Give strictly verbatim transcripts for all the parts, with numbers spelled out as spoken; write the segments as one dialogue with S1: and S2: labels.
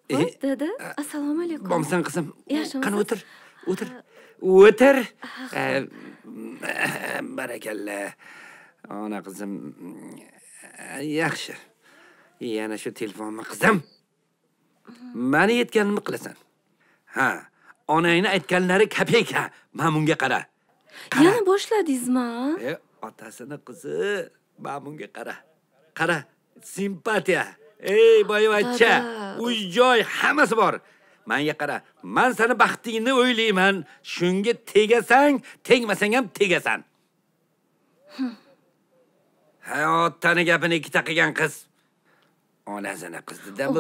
S1: Xo'p, dada, assalomu alaykum.
S2: Bomsan qizim.
S1: Yaxshimisiz?
S2: Qani o'tir. O'tir. O'tir. Barakalla. Ona qizim. Yaxshi. Yana shu telefonmi qizim? Meni aytganimni qilasan. Ha, onangni aytganlari kapeka. Men bunga qara.
S1: Yana boshladingizmi?
S2: E, otasini qizi, men bunga qara. Qara, simpatiya. Ey, boyvachcha, uy-joy hammasi bor. Menga qara. Men seni baxtingni o'ylayman. Shunga tegasan, tegmasang ham tegasan. Hayot tani gapini ikkita qilgan qiz. Onasini qizdida bu.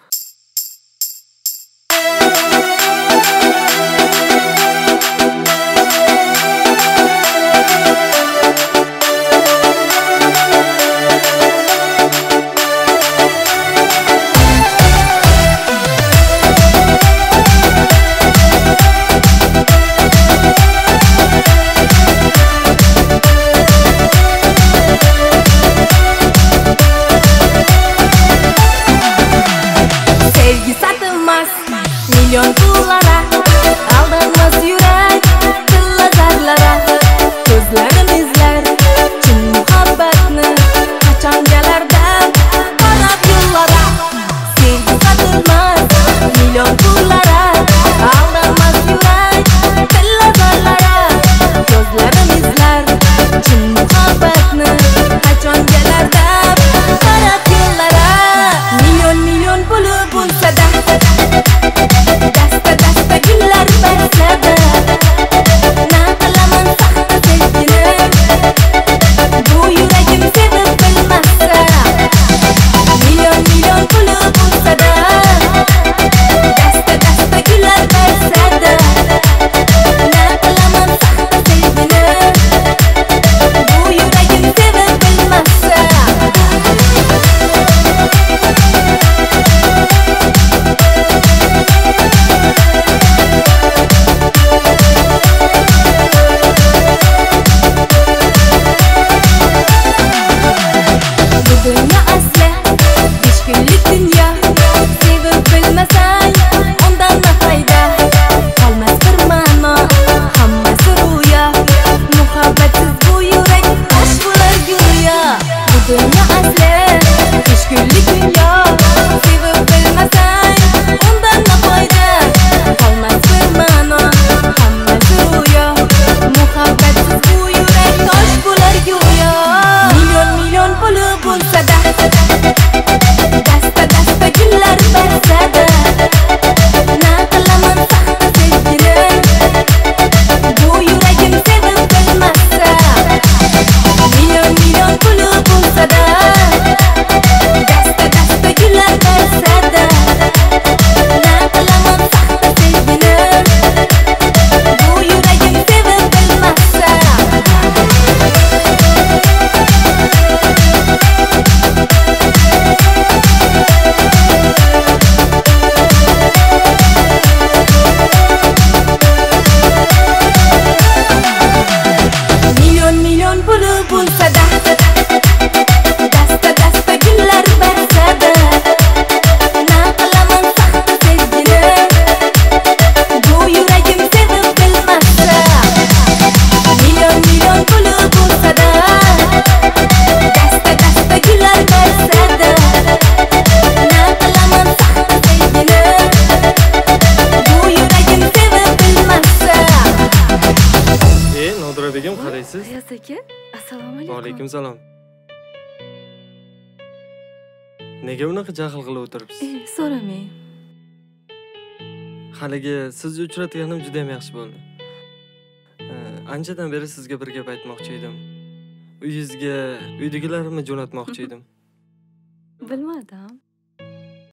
S3: Milyon pullara aldanmaz yürek, tilla zarlara ko'zlarim izlar chin muhabbatni qachon kelardan qarab yo'llara. Sevgi sotilmas milyon pullara aldanmaz yürek, tilla zarlara ko'zlarim izlar chin muhabbatni qachon kelardan qarab yo'llara. Milyon milyon puli bo'lsa-da dasta dasta gullar barsada na qilaman saxta sevgini bu yuragim sevib bilmasa. Milyon milyon puli bo'lsa-da dasta dasta gullar barsada na qilaman saxta sevgini bu yuragim sevib bilmasa. Dünya asli, beş günlük dünya. Sevib bilmasang, ondan ne fayda? Kalmaz bir ma'no, hammasi ro'ya. Muhabbatsiz bu yurak tosh bo'lar go'yo. Bu dünya asli, besh kunlik dunyo. Sevib bilmasang, ondan ne fayda? Kalmaz bir ma'no, hammasi ro'ya. Muhabbatsiz bu yurak tosh bo'lar go'yo. Milyon milyon puli bo'lsa-da dasta dasta gullar barsada na qilaman saxta sevgini bu yuragim sevib bilmasa. Milyon milyon puli bo'lsa-da dasta dasta gullar barsada na qilaman saxta sevgini bu yuragim sevib bilmasa. Milyon milyon puli bo'lsa-da dasta dasta gullar barsada na qilaman saxta sevgini bu yuragim sevib bilmasa. Milyon milyon puli bo'lsa-da dasta dasta gullar barsada na qilaman saxta sevgini bu yuragim sevib bilmasa.
S4: E, Nodira begim qaraysiz?
S1: Ayaz aka, assalomu alaykum.
S4: Va alaykum salom. Nega unaqa jahl qilib o'tiribsiz?
S1: Eh, so'ramang.
S4: Haligi sizni uchratganim juda ham yaxshi bo'ldi. Anchadan beri sizga bir gap aytmoqchi edim. Uyingizga uydagilarimni jo'natmoqchi edim.
S1: Bilmadim.